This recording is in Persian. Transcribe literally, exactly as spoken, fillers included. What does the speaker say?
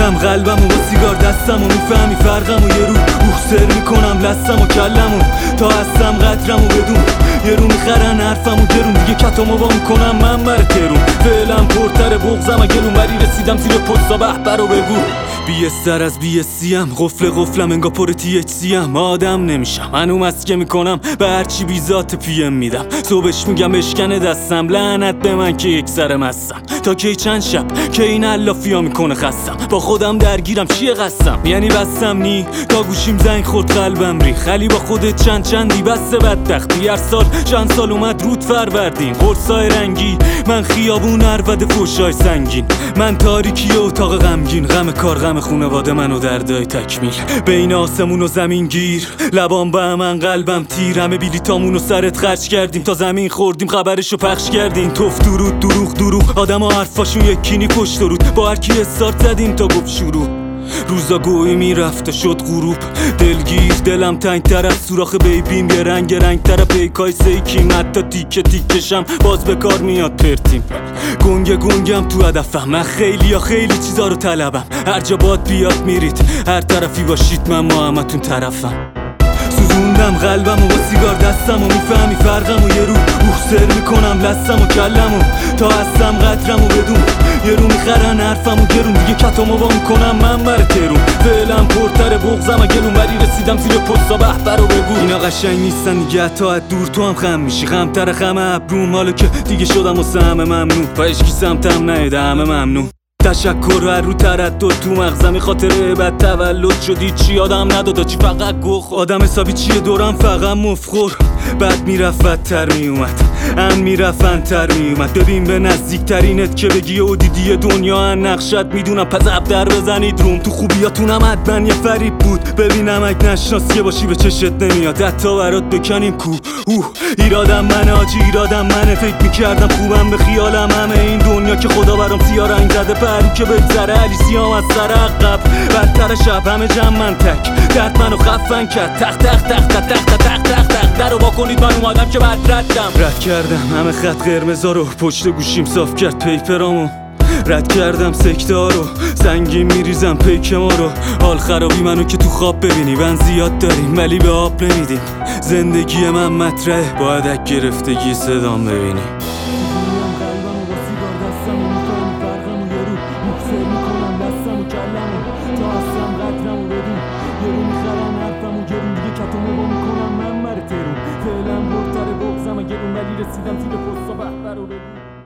سوزوندم قلبمو با سیگار دستمو، میفهمی فرقمو یه رو اوه سر میکنم لستمو کلمو تا هستم قدرمو بدون، یه رو میخرن حرفمو گرون، دیگه کتامو با میکنم من بر ترون، فعلم پرتر بغزم گلون، ولی رسیدم زیر پستا بهبر رو بگو بی سر از بی سیم، قفل قفلم انگا پر تی اچ سی ام، آدم نمیشم هنو مسکه میکنم به هرچی بی ذات پی ام میدم، صبحش میگم اشکنه دستم، لعنت به من که یک سرم هستم، تا کی چند شب که این علافیا میکنه خستم، با خودم درگیرم چیه قسم، یعنی بستم نی تا گوشیم زنگ خورد قلبم ری، خلی با خودت چند چندی بسته بدبختی، هر سال چند سال اومد رود فروردین، قرصای رنگی من خیابون عربده فوشای سنگین، من تاریکی اتاق غمگین، غم کار غم خونواده من و دردای تکمیل، بین آسمون و زمین گیر، لبام به من قلبم تیر، همه بلیتامون رو سرت خرج کردیم تا زمین خوردیم خبرشو پخش کردیم، توف درود دروغ دروغ آدم ها حرفاشون یکینی پشت درود، با هر کی استارت زدیم تا گفت شروع، روزا گویی میرفت و شد غروب، دلگیر دلم تنگ تر از سوراخ بیبیم، یه رنگ رنگ تر پیکای سیکیم، حتی تیکه تیکشم باز به کار میاد پرتیم، گنگ گنگم تو هدفم، من خیلی یا خیلی چیزا رو طلبم، هر جا باد بیاد میرید، هر طرفی باشید من ما همتون طرفم، سوزوندم قلبمو با سیگار دستمو، میفهمی فرقمو یه رو اوه سر میکنم لستمو کلمو تا هستم قدرمو بدون، یه رو میخرن حرفمو گرون، دیگه کتامو با میکنم من بر ترون، فعلم پرتر بغزم گلون، ولی رسیدم زیر پستا بهبر رو بگو اینا قشنگ نیستن دیگه، تا از دور تو هم خم میشی، غمتر خم ابروم، حالا که دیگه شدم واسه همه ممنون، با اشکی سمتم نیده همه ممنون، تشکر هر رو تردد تو مغزمی، خاطره بد تولد شدی چی آدم ندادا چی، فقط گخ آدم حسابی چیه دورم فقط مفخور، بعد میرفت بدتر میومد ان میرفت تر میومد، ببین به نزدیکترینت که بگی او دیدی دنیا ان نقشت میدونم، پس اب در بزنید روم، تو خوبیاتونم حتما یه فریب بود، ببینم اگه نشناسیه باشی به چشت نمیاد، حتی برات بکنیم کو اوه ایرادم منه آجی ایرادم منه، فکر میکردم خوبم به خیالم همه این دنیا که خدا برام سیاه رنگ زده، پرو که بگذره علی سیام از سر عقب، بدتر شب همه جمع من تک، درد منو خفن کرد، تخ تخ تخ تخ تخ تخ تخ تخ درو با کنید من اومدم که بعد ردم رد کردم همه خط قرمزا رو، پشت گوشیم صاف کرد پیپرامو، رد کردم سکته ها رو، سنگین میریزم پیک ما رو، حال خرابی منو که تو خواب ببینی، من زیاد داریم ولی به آب نمیدیم، زندگی من مطرحه باید اک گرفتگی صدام ببینی. فعلا برتر بغزم گرون، ولی رسیدم زیر پستا بهبر رو بگو